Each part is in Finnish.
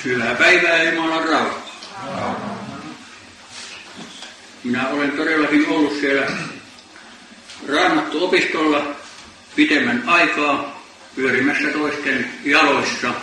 Hyvää päivää ja Jumalan rauhaa. Minä olen todellakin ollut siellä Raamattu-opistolla pitemmän aikaa pyörimässä toisten jaloissa.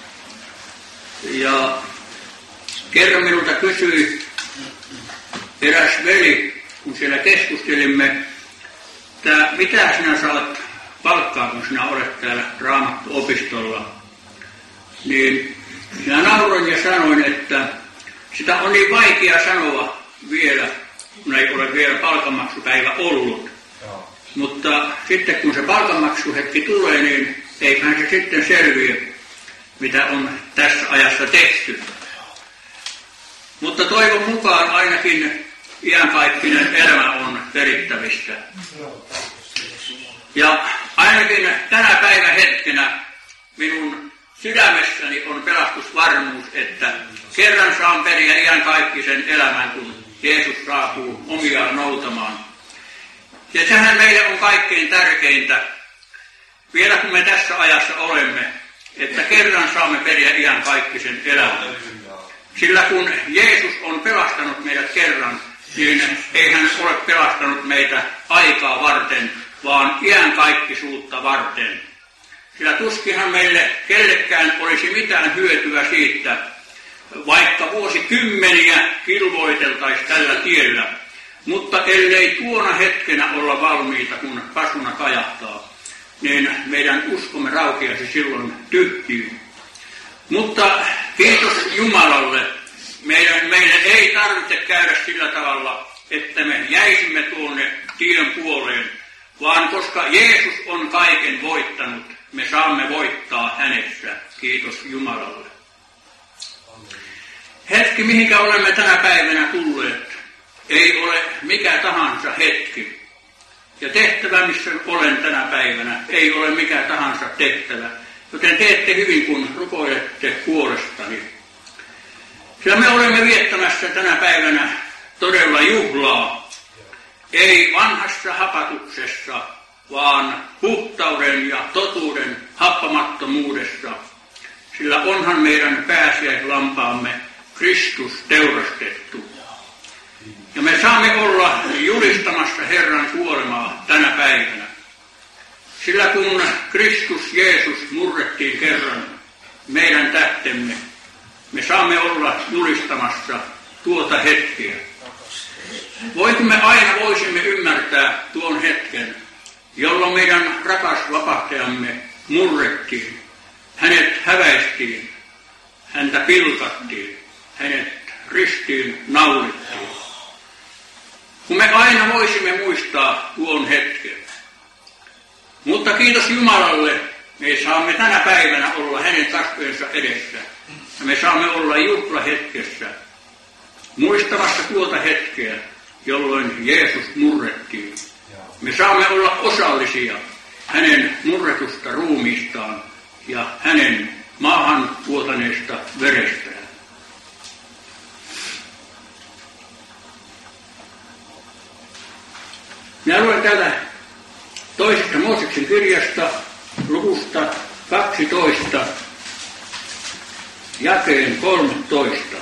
Ja kerran minulta kysyi eräs veli, kun siellä keskustelimme, että mitä sinä saat palkkaa, kun sinä olet täällä Raamattu-opistolla. Niin minä nauroin ja sanoin, että sitä on niin vaikea sanoa vielä, kun ei ole vielä palkanmaksupäivä ollut. Mutta sitten kun se palkanmaksuhetki tulee, niin eiköhän se sitten selviä, mitä on tässä ajassa tehty. Mutta toivon mukaan ainakin iankaikkinen elämä on perittävissä. Ja ainakin tänä päivän hetkenä minun sydämessäni on pelastusvarmuus, että kerran saan periä iankaikkisen elämän, kun Jeesus saapuu omiaan noutamaan. Ja sehän meille on kaikkein tärkeintä, vielä kun me tässä ajassa olemme, että kerran saamme periä iankaikkisen elämän. Sillä kun Jeesus on pelastanut meidät kerran, niin ei hän ole pelastanut meitä aikaa varten, vaan iankaikkisuutta varten. Sillä tuskinhan meille kellekään olisi mitään hyötyä siitä, vaikka vuosikymmeniä kilvoiteltaisiin tällä tiellä, mutta ellei tuona hetkenä olla valmiita, kun kasvuna kajahtaa, niin meidän uskomme raukeasi silloin tyhjiin. Mutta kiitos Jumalalle, meidän ei tarvitse käydä sillä tavalla, että me jäisimme tuonne tien puoleen, vaan koska Jeesus on kaiken voittanut, me saamme voittaa hänessä. Kiitos Jumalalle. Hetki, mihinkä olemme tänä päivänä tulleet, ei ole mikä tahansa hetki. Ja tehtävä, missä olen tänä päivänä, ei ole mikä tahansa tehtävä. Joten teette hyvin, kun rukoilette puolestani. Sillä me olemme viettämässä tänä päivänä todella juhlaa. Ei vanhassa hapatuksessa, vaan puhtauden ja totuuden happamattomuudessa. Sillä onhan meidän pääsiäislampaamme Kristus teurastettu. Ja me saamme olla julistamassa Herran kuolemaa tänä päivänä. Sillä kun Kristus Jeesus murrettiin kerran meidän tähtemme, me saamme olla julistamassa tuota hetkeä. Voiko me aina voisimme ymmärtää tuon hetken, jolloin meidän rakas vapahtajamme murrettiin, hänet häväistiin, häntä pilkattiin, hänet ristiin naulittiin. Kun me aina voisimme muistaa tuon hetken. Mutta kiitos Jumalalle, me saamme tänä päivänä olla hänen kasvojensa edessä. Ja me saamme olla juhlahetkessä, muistamassa tuota hetkeä, jolloin Jeesus murrettiin. Me saamme olla osallisia hänen murretusta ruumiistaan ja hänen maahan vuotaneesta verestään. Minä luen täällä toisesta Mooseksen kirjasta luvusta 12, jakeen 13.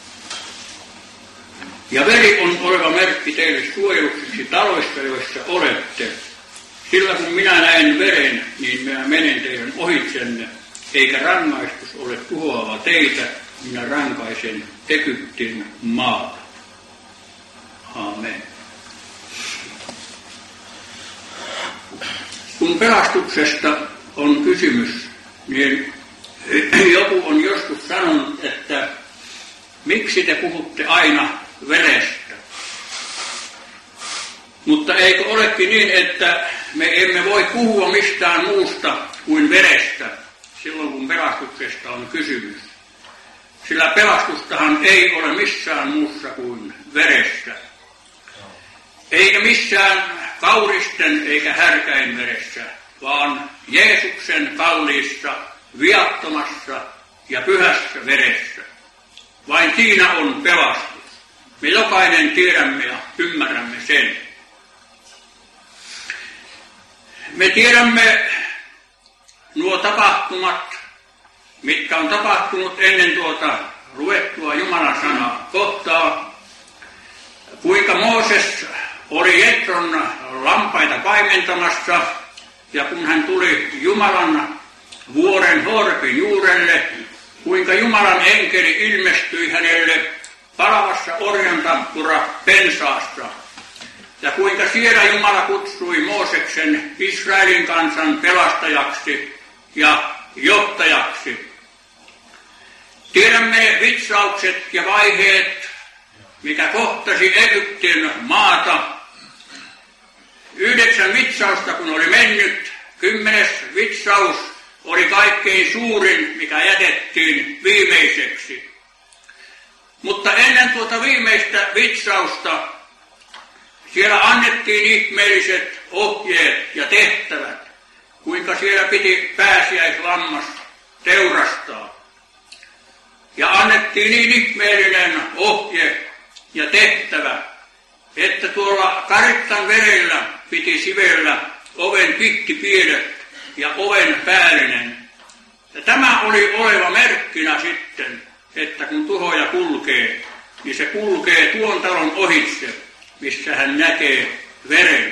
Ja veri on oleva merkki teille suojeluksiksi taloissa, joissa olette. Sillä kun minä näen veren, niin minä menen teidän ohitsenne, eikä rangaistus ole tuhoava teitä, minä rankaisen Egyptin maata. Amen. Kun pelastuksesta on kysymys, niin joku on joskus sanonut, että miksi te puhutte aina verestä? Mutta eikö olekin niin, että me emme voi puhua mistään muusta kuin verestä silloin, kun pelastuksesta on kysymys? Sillä pelastustahan ei ole missään muussa kuin veressä. Eikä missään kauristen eikä härkäin veressä, vaan Jeesuksen kalliissa, viattomassa ja pyhässä veressä. Vain siinä on pelastus. Me jokainen tiedämme ja ymmärrämme sen. Me tiedämme nuo tapahtumat, mitkä on tapahtunut ennen tuota luettua Jumalan sanaa kohtaa, kuinka Mooses oli Jetron lampaita paimentamassa, ja kun hän tuli Jumalan vuoren Horebin juurelle, kuinka Jumalan enkeli ilmestyi hänelle palavassa orjantappura pensaassa, ja kuinka siellä Jumala kutsui Mooseksen Israelin kansan pelastajaksi ja johtajaksi. Tiedämme vitsaukset ja vaiheet, mikä kohtasi Egyptin maata. 9 vitsausta kun oli mennyt, 10. vitsaus oli kaikkein suurin, mikä jätettiin viimeiseksi. Mutta ennen tuota viimeistä vitsausta siellä annettiin ihmeelliset ohjeet ja tehtävät, kuinka siellä piti pääsiäislammas teurastaa. Ja annettiin niin ihmeellinen ohje ja tehtävä, että tuolla karitsan verellä piti sivellä oven pihtipielet ja oven päällinen. Ja tämä oli oleva merkkinä sitten, että kun tuhoja kulkee, niin se kulkee tuon talon ohitse, missä hän näkee veren.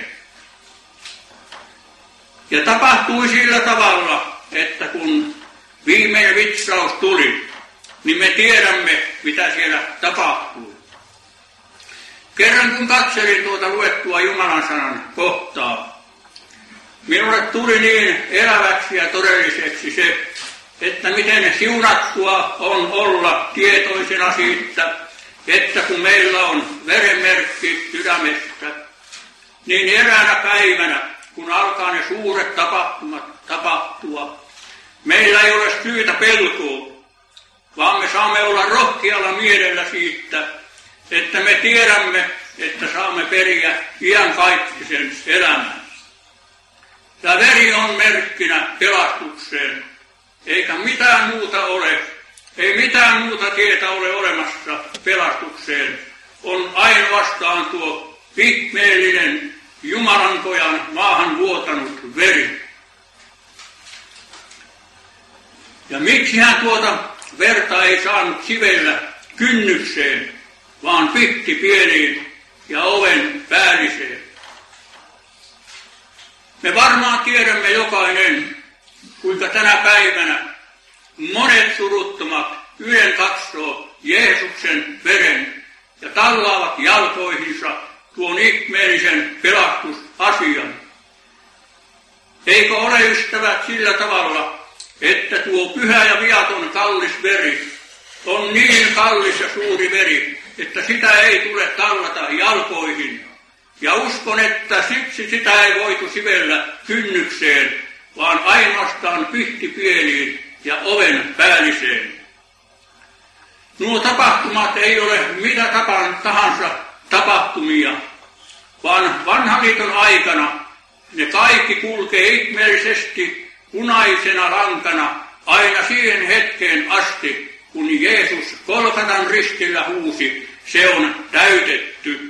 Ja tapahtui sillä tavalla, että kun viimeinen vitsaus tuli, niin me tiedämme, mitä siellä tapahtui. Kerran kun katselin tuota luettua Jumalan sanan kohtaa, minulle tuli niin eläväksi ja todelliseksi se, että miten siunattua on olla tietoisena siitä, että kun meillä on verenmerkki sydämestä, niin eräänä päivänä, kun alkaa ne suuret tapahtumat tapahtua, meillä ei ole syytä pelkoa, vaan me saamme olla rohkealla mielellä siitä, että me tiedämme, että saamme periä iankaikkisen elämän. Ja veri on merkkinä pelastukseen, eikä mitään muuta ole, ei mitään muuta tietä ole olemassa pelastukseen. On ainoastaan tuo ihmeellinen Jumalan pojan maahan vuotanut veri. Ja miksi hän tuota verta ei saanut sivellä kynnykseen, vaan pihtipieliin ja oven päälliseen? Me varmaan tiedämme jokainen, kuinka tänä päivänä monet suruttomat ylen katsoo Jeesuksen veren ja tallaavat jalkoihinsa tuon ihmeellisen pelastusasian. Eikö ole, ystävät, sillä tavalla, että tuo pyhä ja viaton kallis veri on niin kallis ja suuri veri, että sitä ei tule tallata jalkoihin. Ja uskon, että siksi sitä ei voitu sivellä kynnykseen, vaan ainoastaan pihtipieliin ja oven päälliseen. Nuo tapahtumat ei ole mitä tahansa tapahtumia, vaan vanhan liiton aikana ne kaikki kulkee ihmeellisesti punaisena lankana aina siihen hetkeen asti, kun Jeesus Golgatan ristillä huusi, se on täytetty.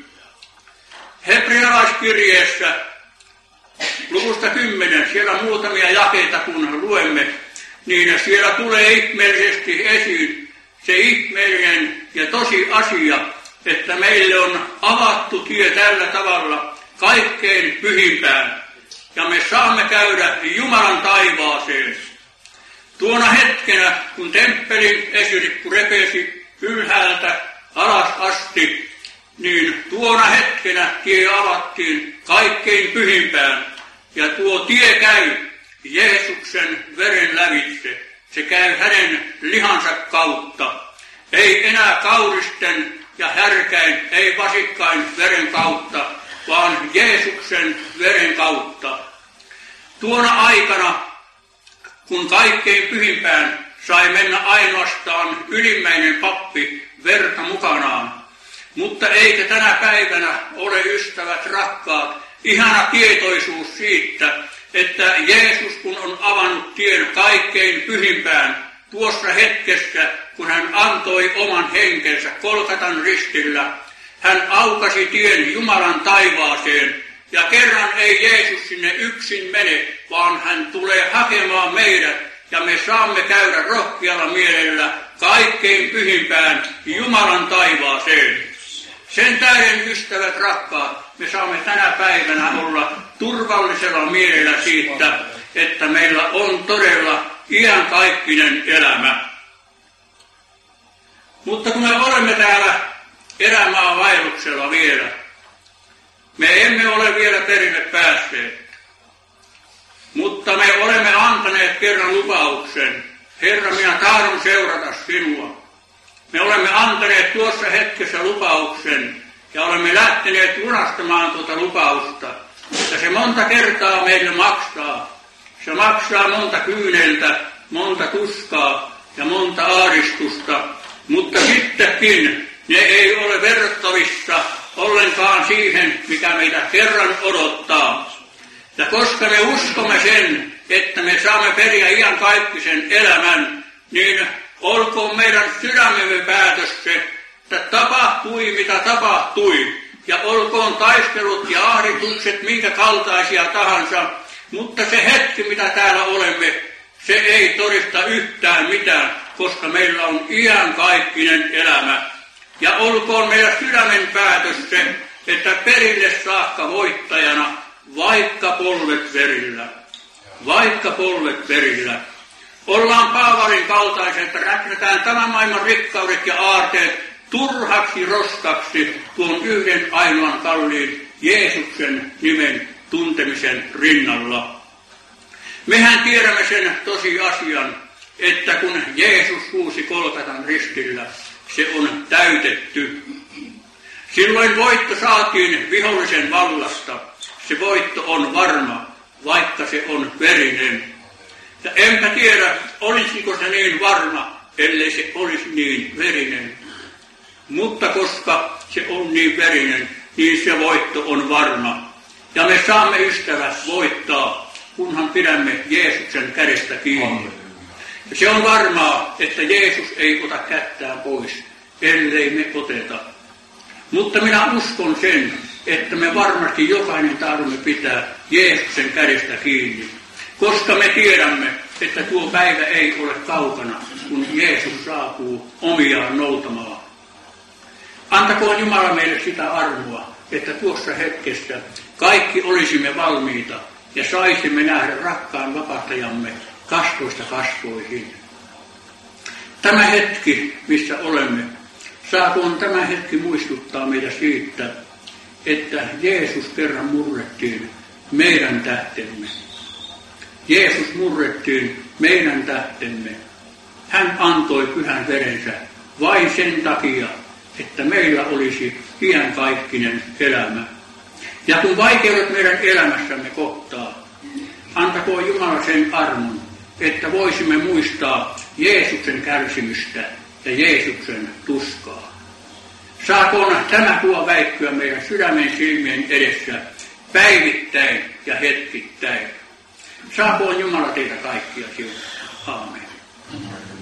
Hebrealaiskirjeessä luvusta 10, siellä muutamia jakeita kun luemme, niin siellä tulee ihmeellisesti esiin se ihmeellinen ja tosi asia, että meille on avattu tie tällä tavalla kaikkein pyhimpään, ja me saamme käydä Jumalan taivaaseen. Tuona hetkenä, kun temppelin esirippu repesi ylhäältä alas asti, niin tuona hetkenä tie avattiin kaikkein pyhimpään, ja tuo tie käy Jeesuksen veren lävitse. Se käy hänen lihansa kautta. Ei enää kauristen ja härkäin, ei vasikkain veren kautta, vaan Jeesuksen veren kautta. Tuona aikana, kun kaikkein pyhimpään sai mennä ainoastaan ylimmäinen pappi verta mukanaan, mutta eikä tänä päivänä ole, ystävät rakkaat, ihana tietoisuus siitä, että Jeesus kun on avannut tien kaikkein pyhimpään tuossa hetkessä, kun hän antoi oman henkensä Golgatan ristillä, hän aukasi tien Jumalan taivaaseen, ja kerran ei Jeesus sinne yksin mene, vaan hän tulee hakemaan meidät ja me saamme käydä rohkealla mielellä kaikkein pyhimpään Jumalan taivaaseen. Sen tähden, ystävät rakkaat, me saamme tänä päivänä olla turvallisella mielellä siitä, että meillä on todella iankaikkinen elämä. Mutta kun me olemme täällä erämaavaelluksella vielä, me emme ole vielä perille päässeet. Mutta me olemme antaneet kerran lupauksen. Herra, minä tahdon seurata sinua. Me olemme antaneet tuossa hetkessä lupauksen ja olemme lähteneet lunastamaan tuota lupausta. Ja se monta kertaa meille maksaa. Se maksaa monta kyyneltä, monta tuskaa ja monta ahdistusta. Mutta sittenkin ne ei ole verrattavissa ollenkaan siihen, mikä meitä kerran odottaa. Ja koska me uskomme sen, että me saamme periä iankaikkisen elämän, niin olkoon meidän sydämemme päätös se, että tapahtui mitä tapahtui. Ja olkoon taistelut ja ahdistukset minkä kaltaisia tahansa, mutta se hetki mitä täällä olemme, se ei todista yhtään mitään, koska meillä on iankaikkinen elämä. Ja olkoon meidän sydämen päätös se, että perille saakka voittajana, vaikka polvet verillä. Vaikka polvet verillä. Ollaan Paavalin kaltaisia, että räknetään tämän maailman rikkaudet ja aarteet turhaksi roskaksi tuon yhden ainoan kalliin Jeesuksen nimen tuntemisen rinnalla. Mehän tiedämme sen tosiasian, että kun Jeesus huusi Golgatan ristillä, se on täytetty. Silloin voitto saatiin vihollisen vallasta. Se voitto on varma, vaikka se on verinen. Ja enpä tiedä, olisiko se niin varma, ellei se olisi niin verinen. Mutta koska se on niin verinen, niin se voitto on varma. Ja me saamme ystävät voittaa, kunhan pidämme Jeesuksen kädestä kiinni. Ja se on varmaa, että Jeesus ei ota kättään pois, ellei me oteta. Mutta minä uskon sen, että me varmasti jokainen tahdomme pitää Jeesuksen kädestä kiinni. Koska me tiedämme, että tuo päivä ei ole kaukana, kun Jeesus saapuu omiaan noutamaan. Antakoon Jumala meille sitä armoa, että tuossa hetkessä kaikki olisimme valmiita ja saisimme nähdä rakkaan vapahtajamme kasvoista kasvoihin. Tämä hetki, missä olemme, saakoon tämä hetki muistuttaa meitä siitä, että Jeesus kerran murrettiin meidän tähtemme. Jeesus murrettiin meidän tähtemme. Hän antoi pyhän verensä vain sen takia, että meillä olisi iankaikkinen elämä. Ja kun vaikeudet meidän elämässämme kohtaa, antakoon Jumala sen armon, että voisimme muistaa Jeesuksen kärsimystä ja Jeesuksen tuskaa. Saakoon tämä tuo väikkyä meidän sydämen silmien edessä päivittäin ja hetkittäin. Saakoon Jumala teitä kaikkia siunata. Aamen.